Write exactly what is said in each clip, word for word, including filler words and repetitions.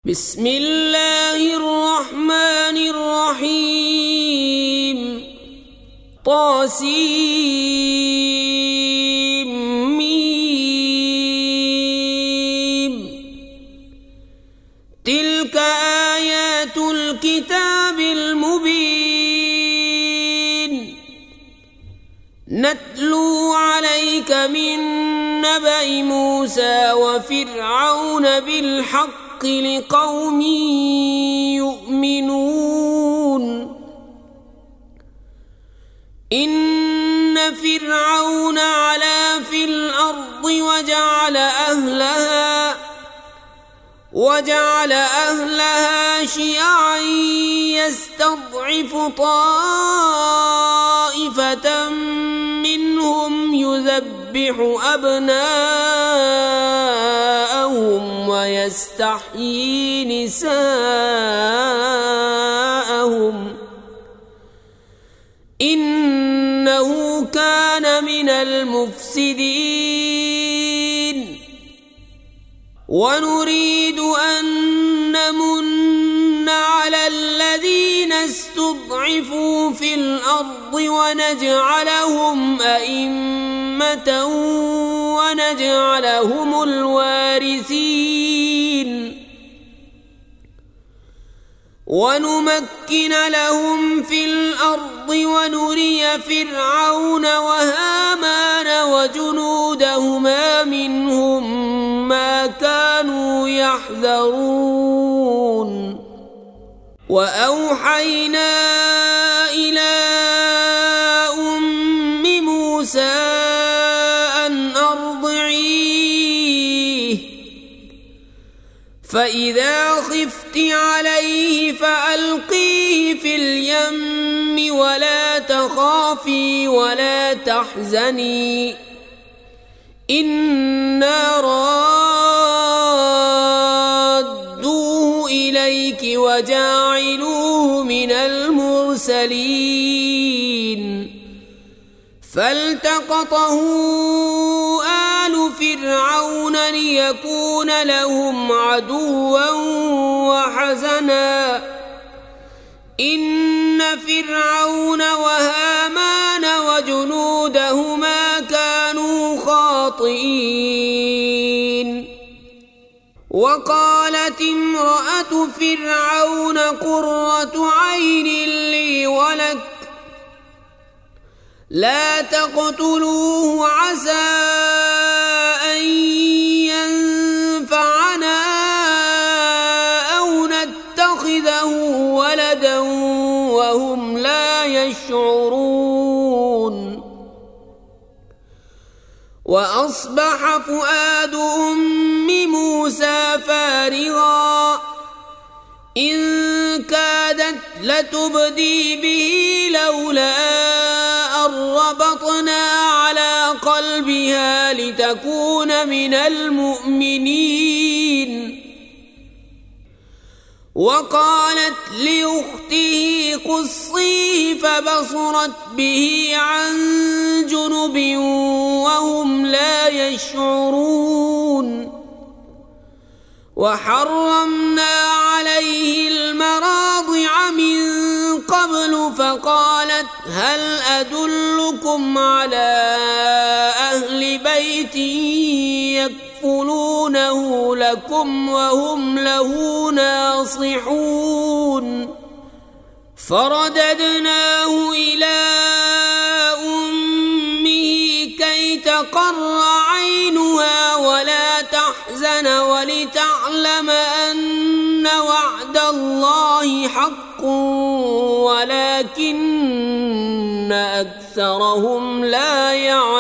بسم الله الرحمن الرحيم طاسيم ميم تلك آيات الكتاب المبين نتلو عليك من نبأ موسى وفرعون بالحق لقوم يؤمنون إن فرعون علا في الأرض وجعل أهلها وجعل أهلها شيعا يستضعف طائفة منهم يذبح أبناءهم ويستحيي نساءهم إنه كان من المفسدين ونريد أن نمن على الذين استضعفوا في الأرض ونجعلهم أئمة ونجعلهم الوارثين ونمكن لهم في الأرض ونري فرعون وهامان وجنودهما منهم ما كانوا يحذرون وأوحينا إلى أم موسى أن أرضعيه فإذا خفت عليه فألقيه في اليم ولا تخافي ولا تحزني إنا رادوه إليك وجاعلوه من المرسلين فالتقطه آل فرعون ليكون لهم عدوا وحزنا إن فرعون وهامان وجنودهما كانوا خاطئين وقالت امرأة فرعون قرة عين لي ولك لا تقتلوه عسى أن ينفعنا أو نتخذه ولدا وهم لا يشعرون وأصبح فؤاد أم موسى فارغا إن كادت لتبدي به لولا ربطنا على قلبها لتكون من المؤمنين وقالت لأخته قصيه فبصرت به عن جنب وهم لا يشعرون وحرمنا عليه المراضع من قبل فقالت هل أدلكم على أهل بيت يكفلونه لكم وهم له ناصحون فرددناه إلى أمه كي تقر عينها ولا تحزن ولتعلم أن وعد الله حق ولكن أكثرهم لا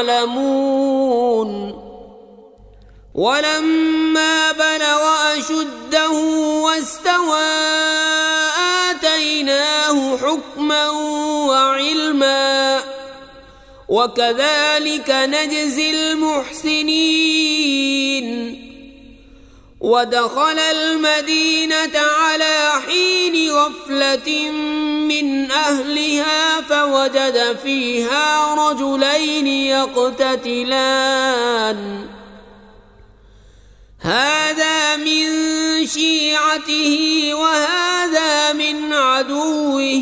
يعلمون ولما بلغ أشده واستوى آتيناه حكما وعلما وكذلك نجزي المحسنين ودخل المدينة على حين غفلة من أهلها فوجد فيها رجلين يقتتلان هذا من شيعته وهذا من عدوه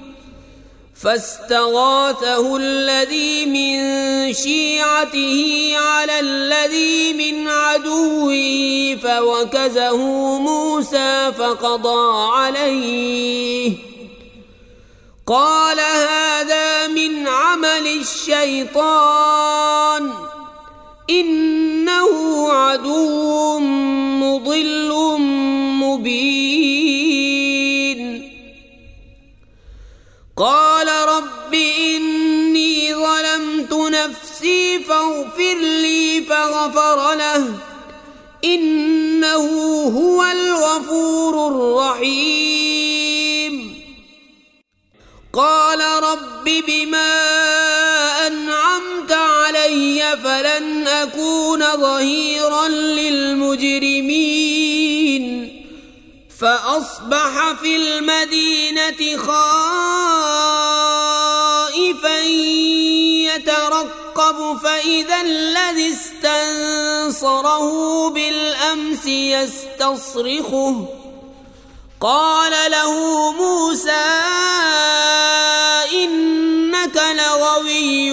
فاستغاثه الذي من شيعته على الذي من عدوه فوكزه موسى فقضى عليه قال هذا من عمل الشيطان إنه عدو مضل مبين قال رب إني ظلمت نفسي فاغفر لي فغفر له إنه هو الغفور الرحيم قال رب بما أنعمت علي فلن أكون ظهيرا للمجرمين فأصبح في المدينة خائفا يترقب فإذا الذي استنصره بالأمس يستصرخه قال له موسى إنك لغوي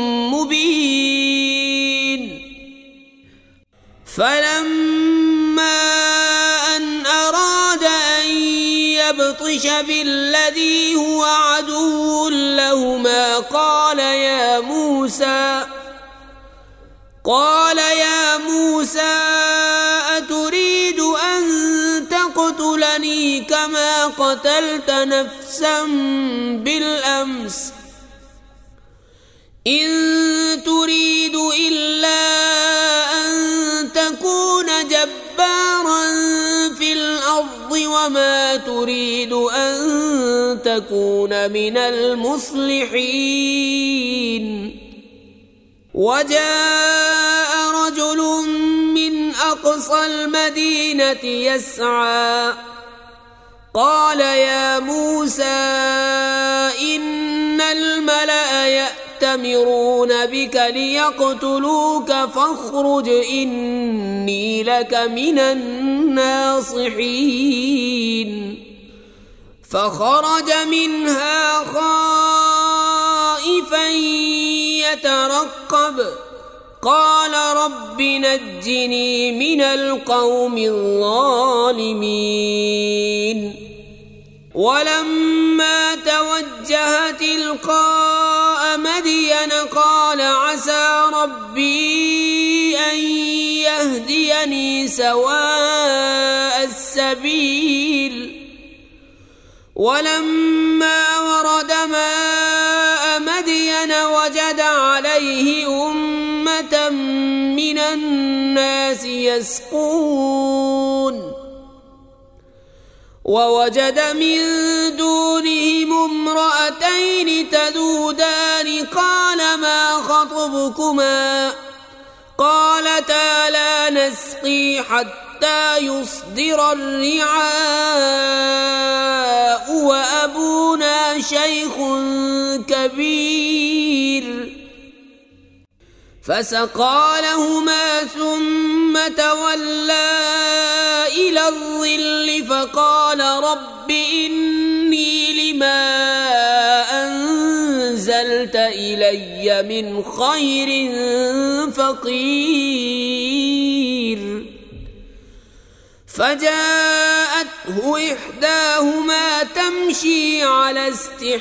مبين فلما أن أراد أن يبطش بالذي هو عدو لهما قال يا موسى قال يا موسى أتريد أن تقتلني كما قتلت نفسا بالأمس إن تريد إلا أن تكون جبارا في الأرض وما تريد أن تكون من المصلحين وجاء رجل من أقصى المدينة يسعى قال يا موسى إن الملأ يأتمرون بك ليقتلوك فاخرج إني لك من الناصحين فخرج منها خائفا يترقب قال رب نجني من القوم الظالمين ولما توجه تلقاء مدين قال عسى ربي أن يهديني سواء السبيل ولما ورد ماء مدين وجد عليه أمة من الناس يسقون ووجد من دونهم امرأتين تذودان قال ما خطبكما قالتا لا نسقي حتى يصدر الرعاء وأبونا شيخ كبير فسقى لهما ثم تولى إلى الظل فقال رب إني لما أنزلت إلي من خير فقير فجاءته إحداهما تمشي على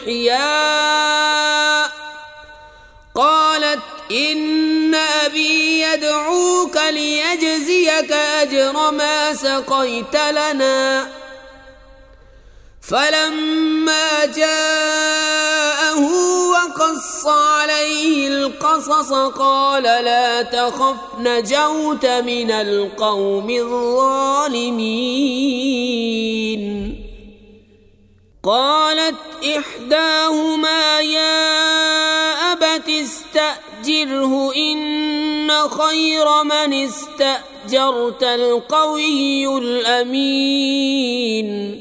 استحياء قالت إن أبي يدعوك ليجزيك أجر ما سقيت لنا فلما جاءه وقص عليه القصص قال لا تخف نجوت من القوم الظالمين قالت إحداهما يا أبت استأجره إن خير من استأجرت القوي الأمين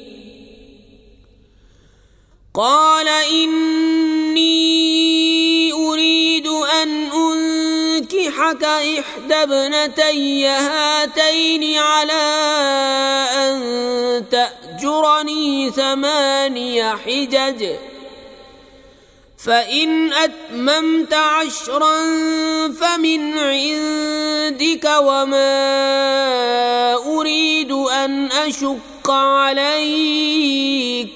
قال إني أريد أن أنكحك إحدى إحدى ابنتي هاتين على أن تأجرني ثماني حجج فإن أتممت عشرا فمن عندك وما أريد أن أشق عليك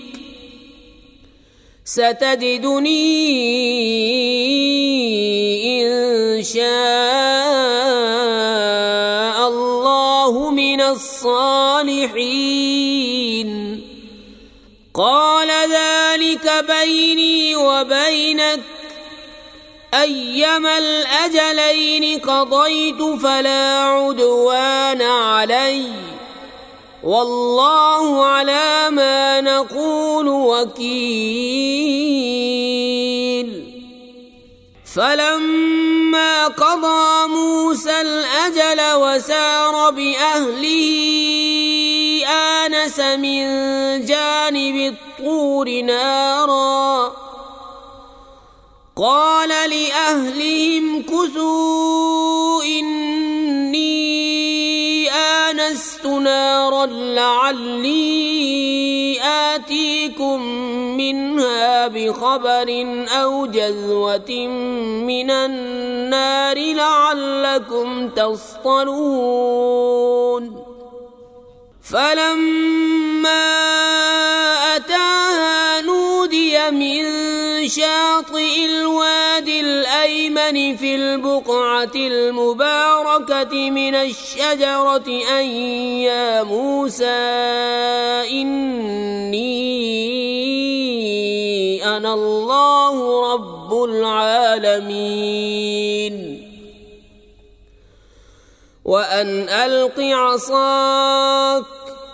ستجدني إن شاء الله من الصالحين. قال ذلك بيني وبينك أيما الأجلين قضيت فلا عدوان علي والله على ما نقول وكيل. فلما قضى موسى الأجل وسار بأهله آنس من جانب الطور نارا قال لأهلهم كثوا إني آنست نارا لعلي آتيكم منها بخبر أو جذوة من النار لعلكم تصطلون. فلما أتاها نودي من شاطئ الوادي الأيمن في البقعة المباركة من الشجرة أن يا موسى إني أنا الله رب العالمين وأن ألق عصاك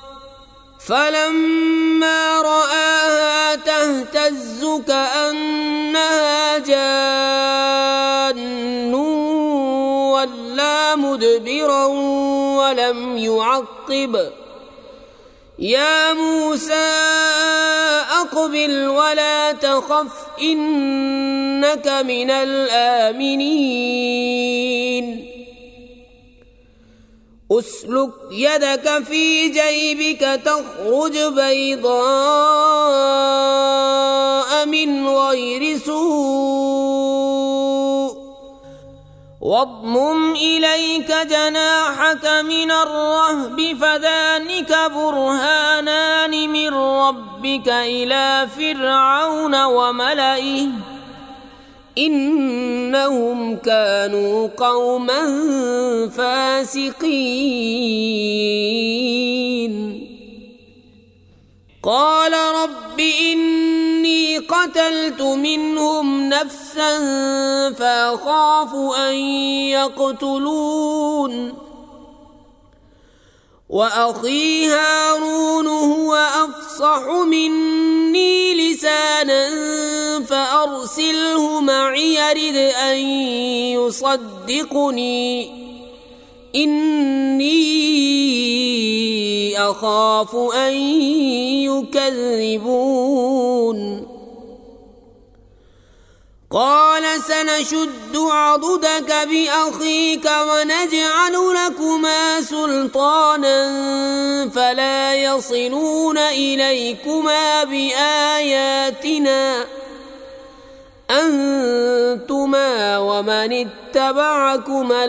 فلما رآها تهتز كأنها جان ولا مدبرا ولم يعقب يا موسى أقبل ولا تخف إنك من الآمنين. أسلك يدك في جيبك تخرج بيضاء من غير سوء واضمم إليك جناحك من الرهب فذلك برهانان من ربك إلى فرعون وملئه إنهم كانوا قوما فاسقين. قال رب إني قتلت منهم نفسا فأخاف أن يقتلون وأخي هارون هو أفصح مني لسانا فأرسله معي يرد أن يصدقني إني أخاف أن يكذبون. قال سنشد عضدك بأخيك ونجعل لكما سلطانا فلا يصلون إليكما بآياتنا أنتما ومن اتبعكما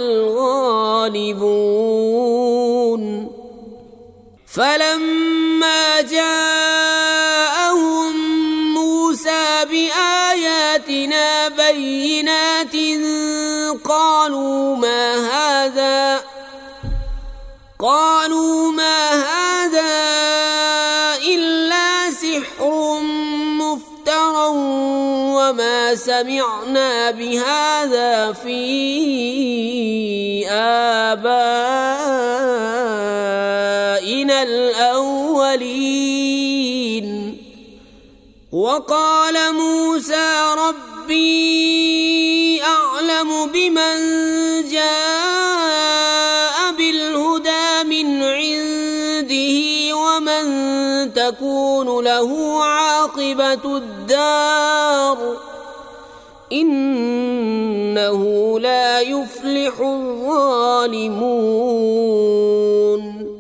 الغالبون. فلما جاءهم موسى بآياتنا بينات قالوا ما هذا قالوا ما هذا إلا سحر مفترى وما سمعنا بهذا في آبائنا الأولين. وقال موسى ربي أعلم بمن جاء بالهدى من عنده ومن تكون له عاقبة الدار إنه لا يفلح الظالمون.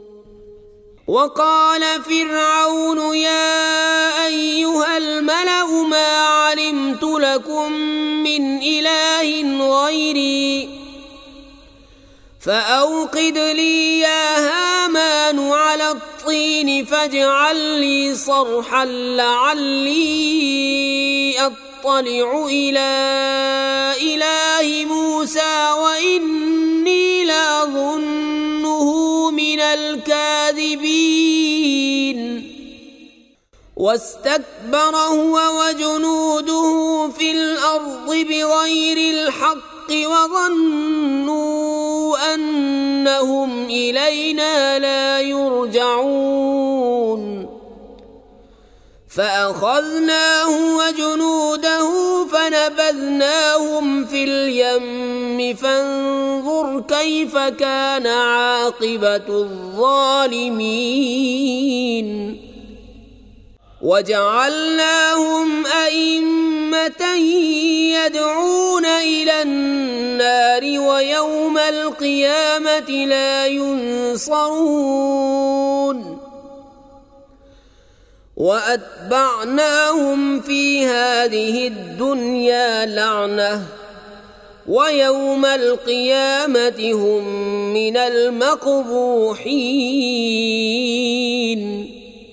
وقال فرعون يا أيها الملأ ما علمت لكم من إله غيري فأوقد لي يا هامان على الطين فاجعل لي صرحا لعلي أطلع إلى إله موسى وإني لأظنه من الكاذبين. واستكبر هو وجنوده في الأرض بغير الحق وظنوا أنهم إلينا لا يرجعون فأخذناه وجنوده فنبذناهم في اليم فانظر كيف كان عاقبة الظالمين. وجعلناهم أئمة يدعون إلى النار ويوم القيامة لا ينصرون. وأتبعناهم في هذه الدنيا لعنة ويوم القيامة هم من المقبوحين.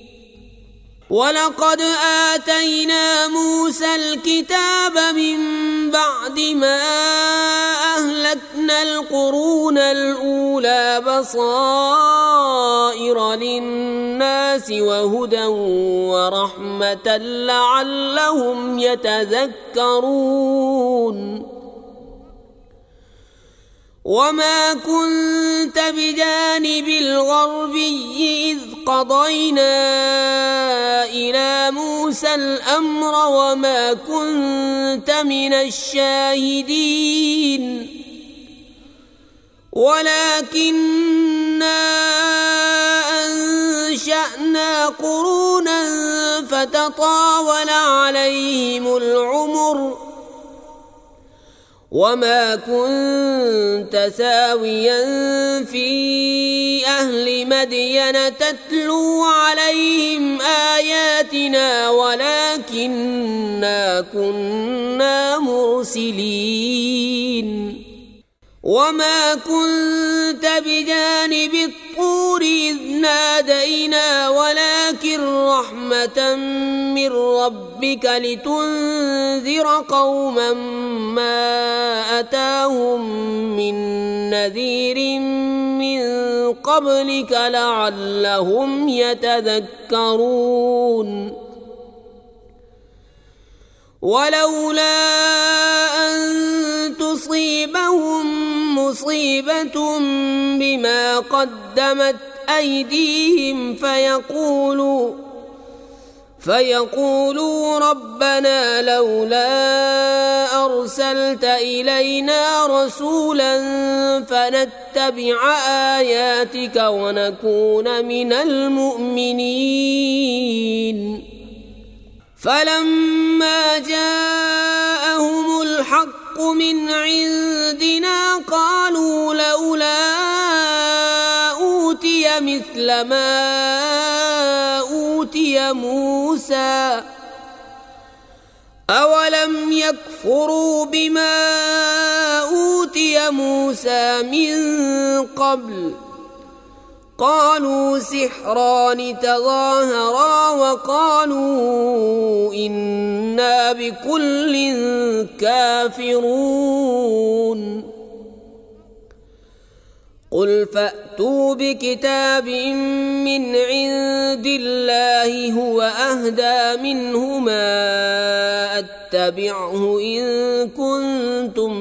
ولقد آتينا موسى الكتاب من بعد ما أهلكنا القرون الأولى بصائر للناس وهدى ورحمة لعلهم يتذكرون. وما كنت بجانب الغربي إذ قضينا إلى موسى الأمر وما كنت من الشاهدين ولكننا أنشأنا قرونا فتطاول عليهم العمر وما كنت ساويا في أهل مدين تتلو عليهم آياتنا ولكننا كنا مرسلين. وما كنت بجانب الطور إذ نادينا ولكن رحمة من ربك لتنذر قوما ما أتاهم من نذير من قبلك لعلهم يتذكرون. ولولا أن تصيبهم مصيبة بما قدمت أيديهم فيقولوا فيقولوا ربنا لولا أرسلت إلينا رسولا فنتبع آياتك ونكون من المؤمنين. فلما جاءهم الحق من عندنا قالوا لولا أوتي مثل ما أوتي موسى أولم يكفروا بما أوتي موسى من قبل قالوا سحران تظاهرا وقالوا إنا بكل كافرون. قل فأتوا بكتاب من عند الله هو أهدى منهما أتبعه إن كنتم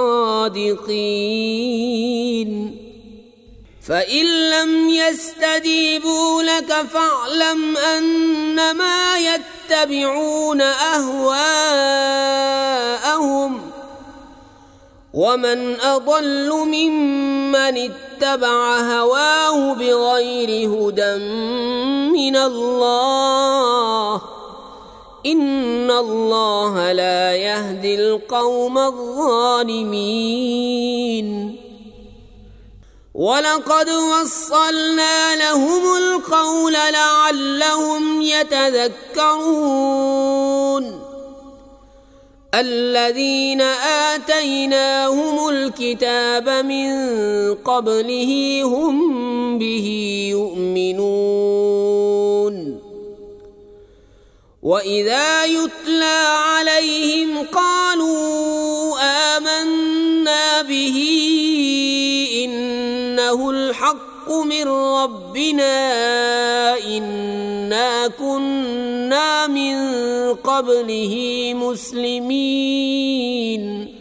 صادقين. فإن لم يستجيبوا لك فاعلم أنما يتبعون أهواءهم ومن أضل ممن اتبع هواه بغير هدى من الله إن الله لا يهدي القوم الظالمين ولقد وصلنا لهم القول لعلهم يتذكرون الذين آتيناهم الكتاب من قبله هم به يؤمنون وإذا يتلى عليهم قالوا آمنا به إنه الحق من ربنا إنا كنا من قبله مسلمين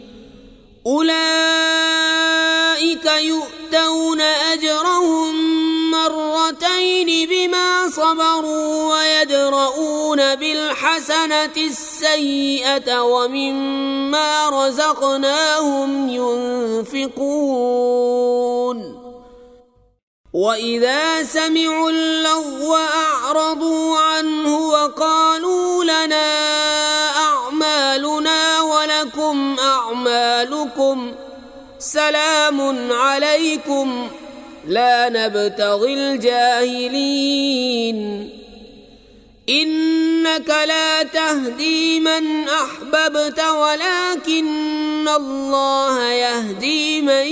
أولئك يؤتون أجرهم مرتين بما صبروا ويدرؤون بالحسنة السيئة ومما رزقناهم ينفقون وإذا سمعوا اللغو أعرضوا عنه وقالوا لنا أعمالنا ولكم أعمالكم سلام عليكم لا نبتغي الجاهلين إنك لا تهدي من أحببت ولكن الله يهدي من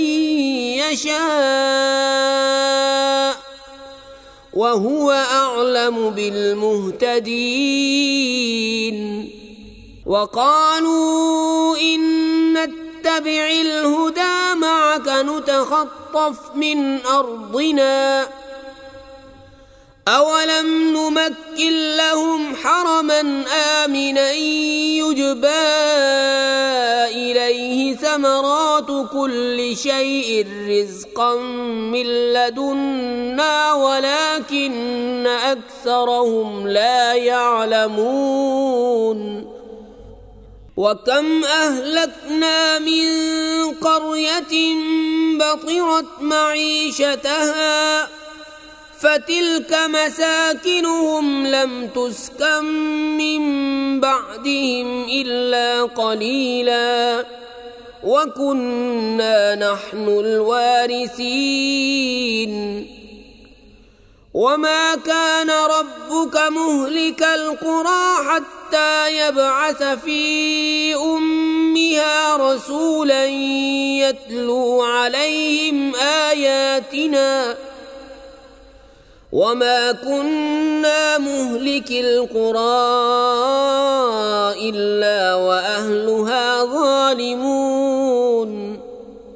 يشاء وهو أعلم بالمهتدين وقالوا إن نتبع الهدى معك نتخطف من أرضنا أولم نمكن لهم حرما آمنا يجبى إليه ثمرات كل شيء رزقا من لدنا ولكن أكثرهم لا يعلمون وكم أهلكنا من قرية بطرت معيشتها فتلك مساكنهم لم تسكن من بعدهم إلا قليلا وكنا نحن الوارثين وما كان ربك مهلك القرى حتى يبعث في أمها رسولا يتلو عليهم آياتنا وما كنا مهلك القرى إلا وأهلها ظالمون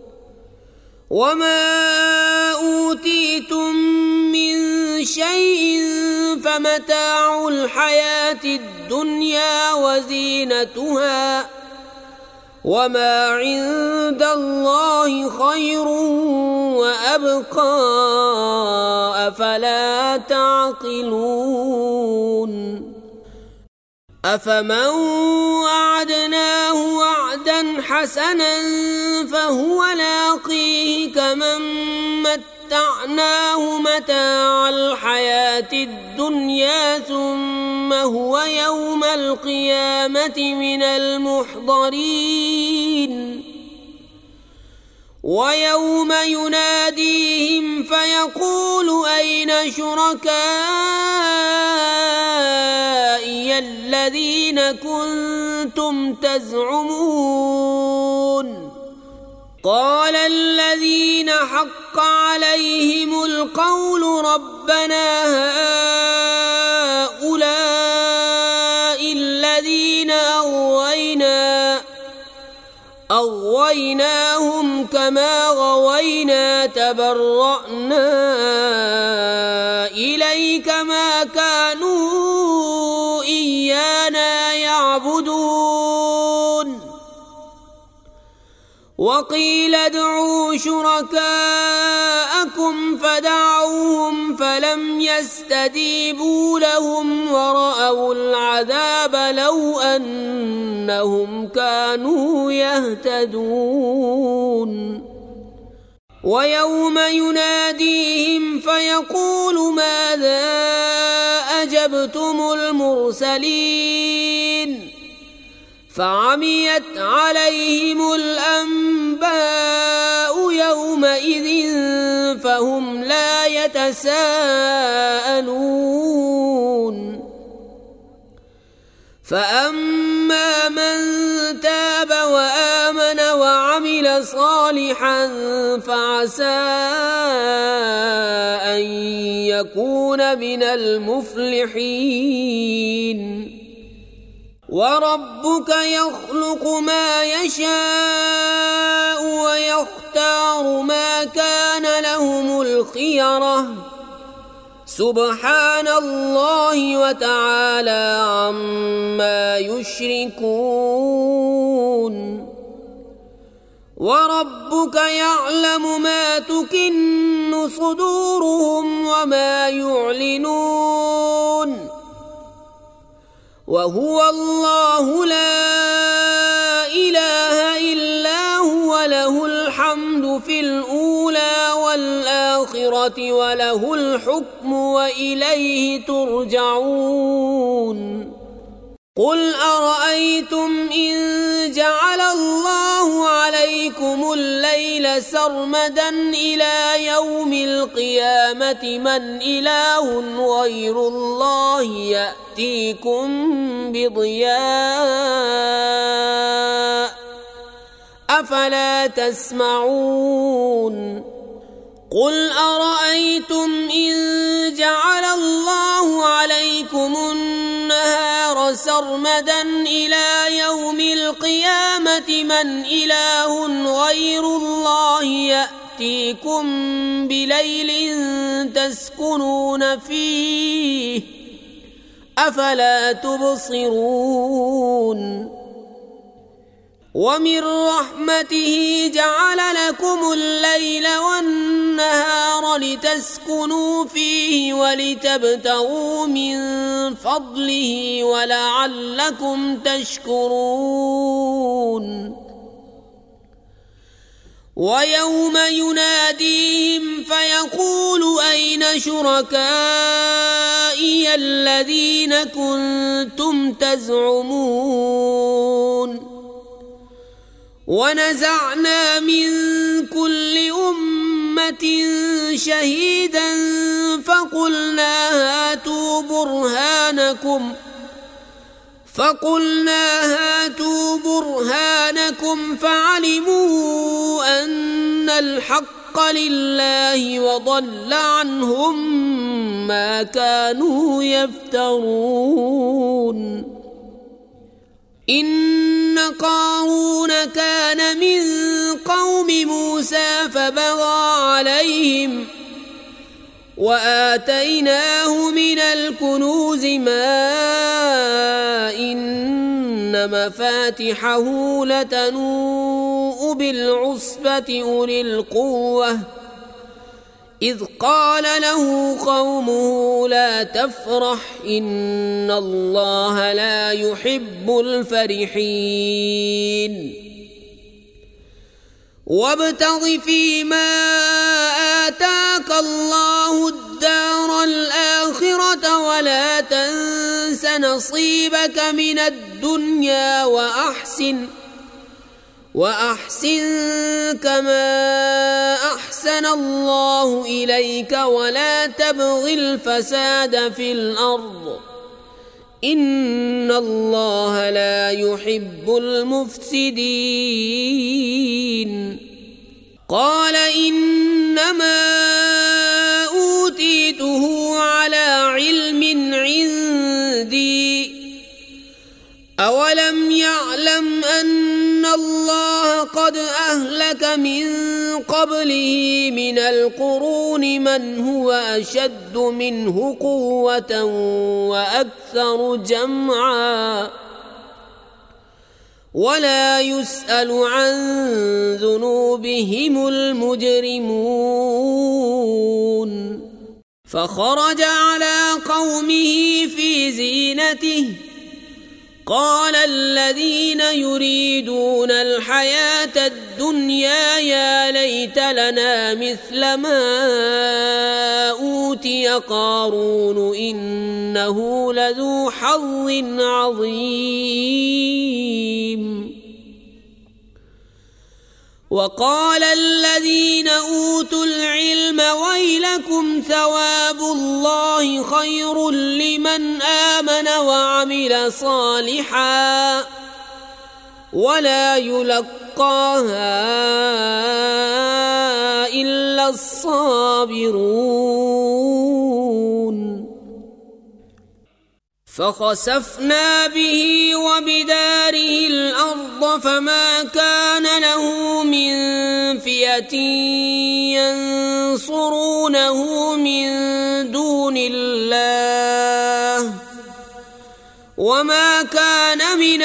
وما أوتيتم من شيء فمتاع الحياة الدنيا وزينتها وما عند الله خير وأبقى أفلا تعقلون أفمن وعدناه وعدا حسنا فهو لاقيه كمن متعناه متاع الحياة الدنيا ثم هو يوم القيامة من المحضرين ويوم يناديهم فيقول أين شركائي الذين كنتم تزعمون قال الذين حق عليهم القول ربنا هؤلاء الذين أغوينا أغويناهم كما غوينا تبرأنا إليك ما كانوا إيانا يعبدون وقيل ادعوا شركاءكم فدعوهم فلم يستجيبوا لهم ورأوا العذاب لو أنهم كانوا يهتدون ويوم يناديهم فيقول ماذا أعجبتم المرسلين فعميت عليهم الأنباء يومئذ فهم لا يتساءلون فأما من تاب وآمن وعمل صالحا فعسى أن يكون من المفلحين وربك يخلق ما يشاء ويختار ما كان لهم الخيرة سبحان الله وتعالى عما يشركون وربك يعلم ما تكن صدورهم وما يعلنون وهو الله لا إله إلا هو له الحمد في الأولى والآخرة وله الحكم وإليه ترجعون قل أرأيتم إن جعل الله عليكم الليل سرمدا إلى يوم القيامة من إله غير الله يأتيكم بضياء أفلا تسمعون قل أرأيتم إن جعل الله عليكم النهار سرمدا إلى يوم القيامة من إله غير الله يأتيكم بليل تسكنون فيه أفلا تبصرون ومن رحمته جعل لكم الليل والنهار لتسكنوا فيه ولتبتغوا من فضله ولعلكم تشكرون ويوم يناديهم فيقول أين شركائي الذين كنتم تزعمون ونزعنا من كل أمة شهيدا فقلنا هاتوا برهانكم فقلنا هاتوا برهانكم فعلموا أن الحق لله وضل عنهم ما كانوا يفترون إن قارون كان من قوم موسى فبغى عليهم وآتيناه من الكنوز ما إن مفاتحه لتنوء بالعصبة أولي القوة إذ قال له قومه لا تفرح إن الله لا يحب الفرحين وابتغ فيما آتاك الله الدار الآخرة ولا تنس نصيبك من الدنيا وأحسن وأحسن كما أحسن الله إليك ولا تبغ الفساد في الأرض إن الله لا يحب المفسدين قال إنما أوتيته على علم عندي أولم يعلم أن الله قد أهلك من قبله من القرون من هو أشد منه قوة وأكثر جمعا ولا يسأل عن ذنوبهم المجرمون فخرج على قومه في زينته قال الذين يريدون الحياة الدنيا الدنيا يا ليت لنا مثل ما أوتي قارون إنه لذو حظ عظيم. وقال الذين أوتوا العلم ويلكم ثواب الله خير لمن آمن وعمل صالحا ولا يلقاها إلا الصابرون. فخسفنا به وبداره الأرض فما كان له من فئة ينصرونه من دون الله وما كان من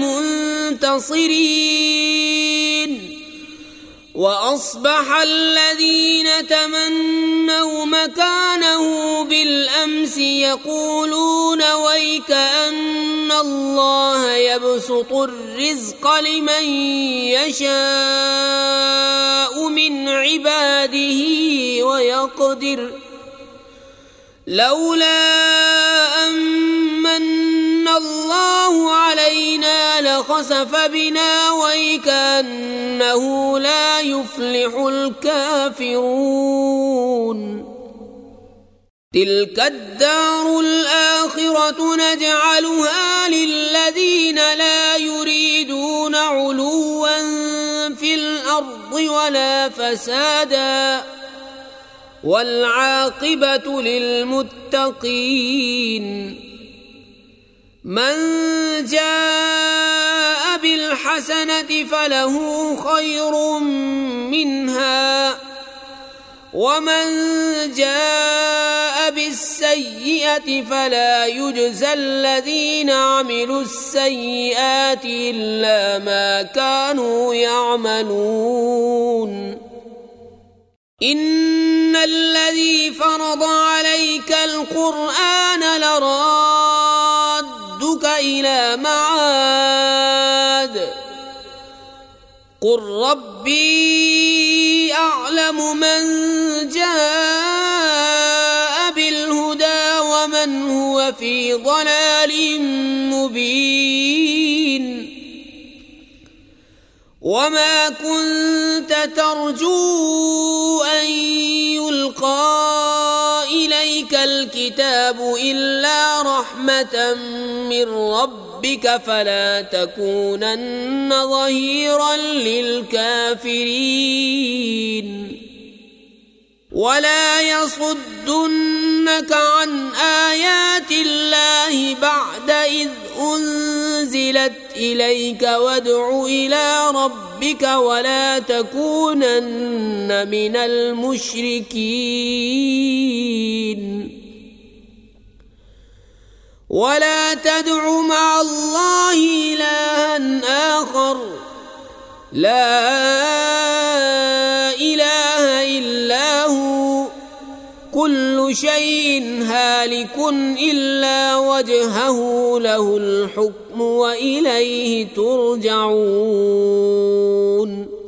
المنتصرين. وأصبح الذين تمنوا مكانه بالأمس يقولون ويك أن الله يبسط الرزق لمن يشاء من عباده ويقدر لولا أمن الله علينا لخسف بنا ويكأنه لا يفلح الكافرون. تلك الدار الآخرة نجعلها للذين لا يريدون علوا في الأرض ولا فسادا والعاقبة للمتقين. من جاء بالحسنة فله خير منها ومن جاء بالسيئة فلا يجزى الذين عملوا السيئات إلا ما كانوا يعملون. إن الذي فرض عليك القرآن لرادك إلى معاد قل ربي أعلم من جاء بالهدى ومن هو في ضلال مبين. وما كنت ترجو أن يلقى إليك الكتاب إلا رحمة من ربك فلا تكونن ظهيرا للكافرين. ولا يصدنك عن آيات الله بعد إذ أنزلت إليك وادع إلى ربك ولا تكونن من المشركين. ولا تدع مع الله إلها آخر لا إله إلا هو كل شيء هالك إلا وجهه له الحكم وإليه ترجعون.